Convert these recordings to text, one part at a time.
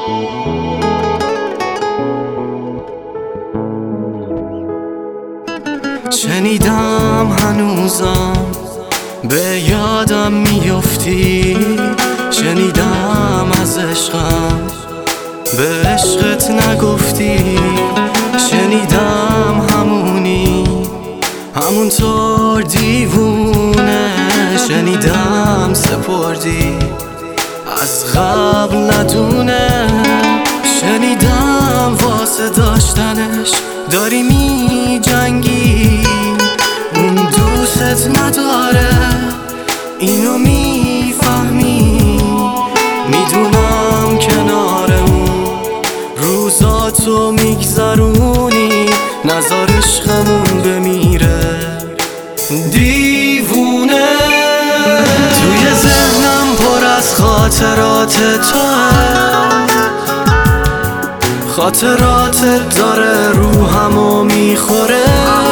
شنیدم هنوزم به یادم میفتی، شنیدم از عشقم به عشقت نگفتی، شنیدم همونی همونطور دیوونه، شنیدم سپردی از قبل ندونه، شنیدم واسه داشتنش داری می جنگی، اون دوست نداره اینو میفهمی، میدونم کنار اون روزاتو میگذرونی، نذار عشقمون بمیره دیوونه. توی ذهنم پر از خاطرات توه، خاطراتت داره روحمو میخوره،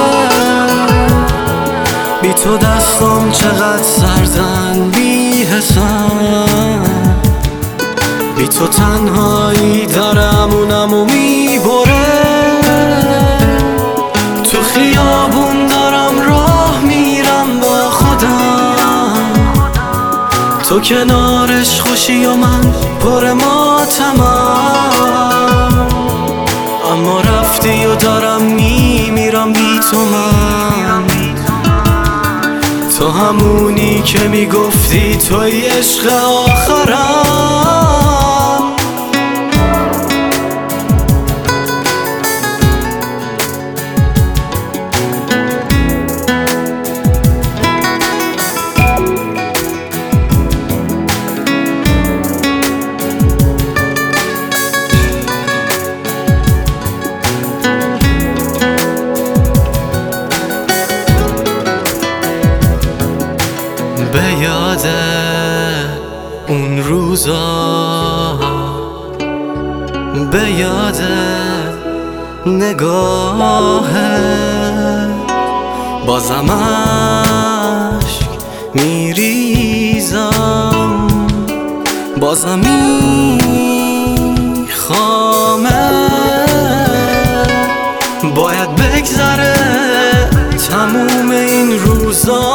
بی تو دستم چقدر سردن بی حسن، بی تو تنهایی دارم اونمو میبره، تو خیابون دارم راه میرم با خودم، تو کنارش خوشی و من پر ماتمم، اما رفتی و دارم میمیرم بی تو من، تو همونی که میگفتی توی عشق آخرم. به یاد اون روزا، به یاد نگاهت، بازم اشک میریزم، بازم میخوامه، باید بگذره تموم این روزا،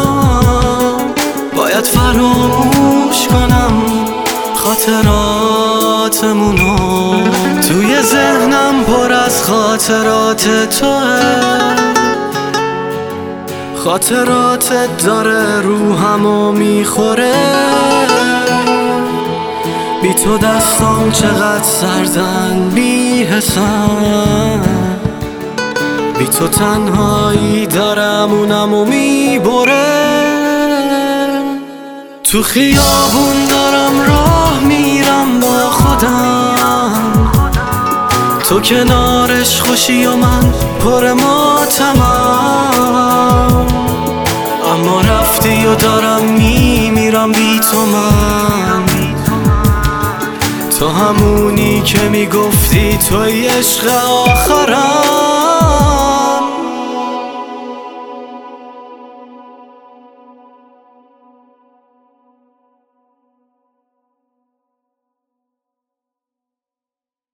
باید فراموش کنم خاطراتمونو، توی ذهنم پر از خاطرات توه، خاطراتت داره روحمو میخوره، بی تو دستام چقدر سردن بی حسن، بی تو تنهایی دارم اونمو میبره، تو خیابون دارم راه میرم با خودم، تو کنارش خوشی و من پر ماتمم، اما رفتی و دارم میمیرم بی تو من، تو همونی که میگفتی توی عشق آخرم.